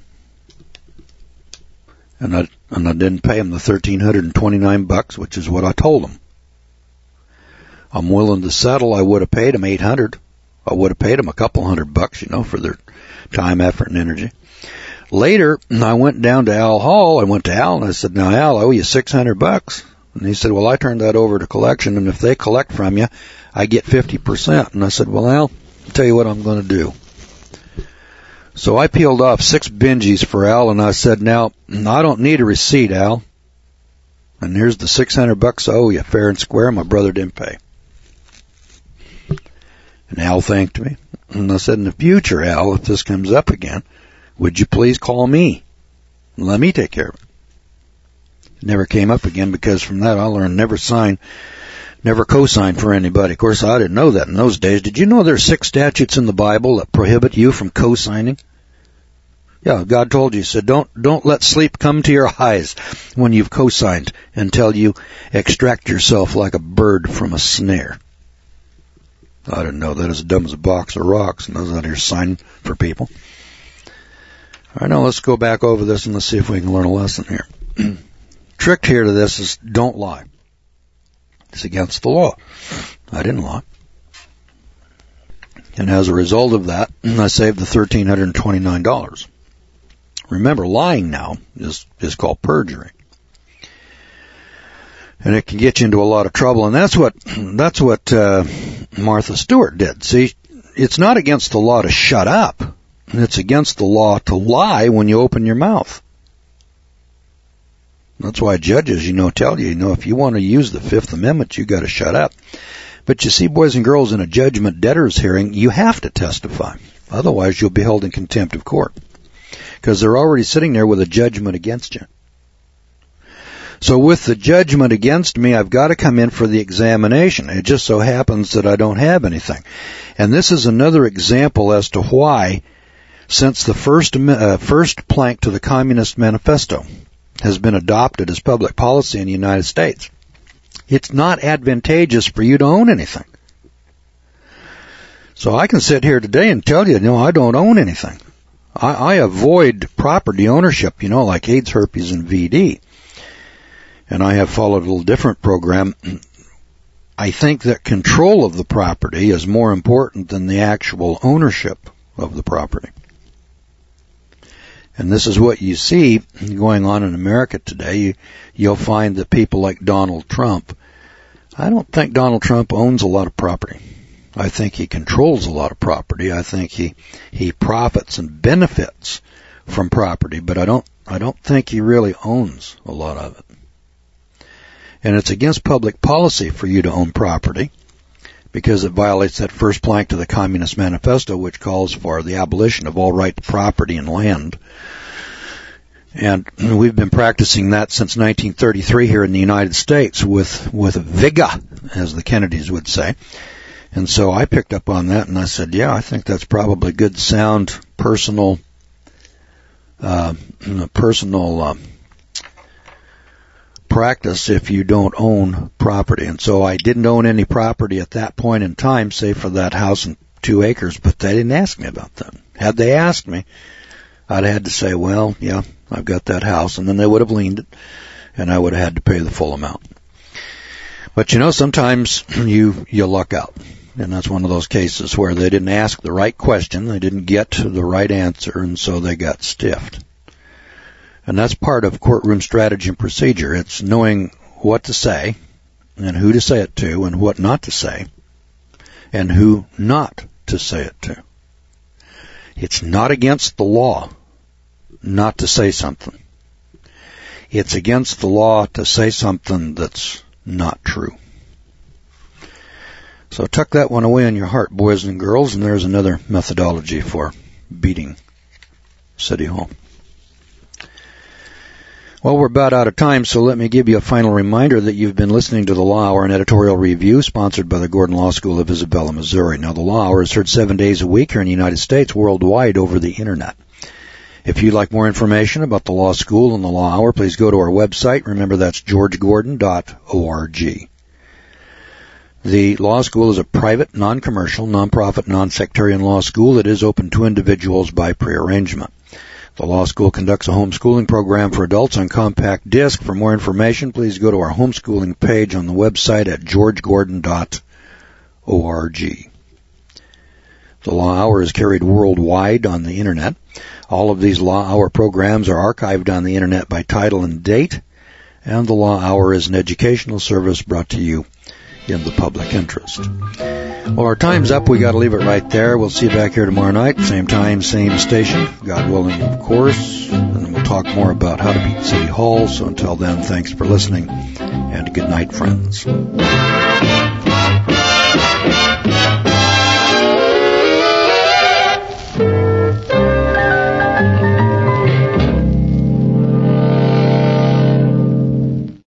And I didn't pay them the $1,329, which is what I told them. I'm willing to settle. I would have paid them $800. I would have paid them a couple $100, for their time, effort, and energy. Later, I went down to Al Hall. I went to Al and I said, now, Al, I owe you $600. And he said, well, I turned that over to collection, and if they collect from you, I get 50%. And I said, well, Al, I'll tell you what I'm going to do. So I peeled off 6 Benjis for Al, and I said, now, I don't need a receipt, Al. And here's the $600 I owe you, fair and square. My brother didn't pay. And Al thanked me. And I said, in the future, Al, if this comes up again, would you please call me and let me take care of it? It never came up again, because from that I learned never co-sign for anybody. Of course, I didn't know that in those days. Did you know there are 6 statutes in the Bible that prohibit you from co-signing Yeah, God told you, He said, don't let sleep come to your eyes when you've co-signed until you extract yourself like a bird from a snare. I didn't know that. As dumb as a box of rocks, and that's not your sign for people. All right, now let's go back over this and let's see if we can learn a lesson here. Trick here to this is don't lie. It's against the law. I didn't lie. And as a result of that, I saved the $1,329. Remember, lying now is called perjury. And it can get you into a lot of trouble, and that's what Martha Stewart did. See, it's not against the law to shut up. It's against the law to lie when you open your mouth. That's why judges, tell you, if you want to use the Fifth Amendment, you got to shut up. But you see, boys and girls, in a judgment debtor's hearing, you have to testify. Otherwise, you'll be held in contempt of court. Because they're already sitting there with a judgment against you. So with the judgment against me, I've got to come in for the examination. It just so happens that I don't have anything. And this is another example as to why, since the first plank to the Communist Manifesto has been adopted as public policy in the United States, it's not advantageous for you to own anything. So I can sit here today and tell you, I don't own anything. I avoid property ownership, like AIDS, herpes, and VD. And I have followed a little different program. I think that control of the property is more important than the actual ownership of the property. And this is what you see going on in America today. You'll find that people like Donald Trump, I don't think Donald Trump owns a lot of property. I think he controls a lot of property. I think he profits and benefits from property, but I don't think he really owns a lot of it. And it's against public policy for you to own property because it violates that first plank to the Communist Manifesto, which calls for the abolition of all right to property and land. And we've been practicing that since 1933 here in the United States with vigor, as the Kennedys would say. And so I picked up on that and I said, yeah, I think that's probably good, sound, personal practice if you don't own property. And so I didn't own any property at that point in time, save for that house and 2 acres, but they didn't ask me about that. Had they asked me, I'd have had to say, well, yeah, I've got that house, and then they would have liened it, and I would have had to pay the full amount. But sometimes you luck out. And that's one of those cases where they didn't ask the right question, they didn't get the right answer, and so they got stiffed. And that's part of courtroom strategy and procedure. It's knowing what to say, and who to say it to, and what not to say, and who not to say it to. It's not against the law not to say something. It's against the law to say something that's not true. So tuck that one away in your heart, boys and girls, and there's another methodology for beating City Hall. Well, we're about out of time, so let me give you a final reminder that you've been listening to the Law Hour, an editorial review sponsored by the Gordon Law School of Isabella, Missouri. Now, the Law Hour is heard 7 days a week here in the United States, worldwide over the Internet. If you'd like more information about the Law School and the Law Hour, please go to our website. Remember, that's georgegordon.org. The Law School is a private, non-commercial, non-profit, non-sectarian law school that is open to individuals by prearrangement. The Law School conducts a homeschooling program for adults on compact disc. For more information, please go to our homeschooling page on the website at georgegordon.org. The Law Hour is carried worldwide on the Internet. All of these Law Hour programs are archived on the Internet by title and date, and the Law Hour is an educational service brought to you in the public interest. Well, our time's up. We got to leave it right there. We'll see you back here tomorrow night, same time, same station, God willing, of course. And then we'll talk more about how to beat City Hall. So until then, thanks for listening, and good night, friends.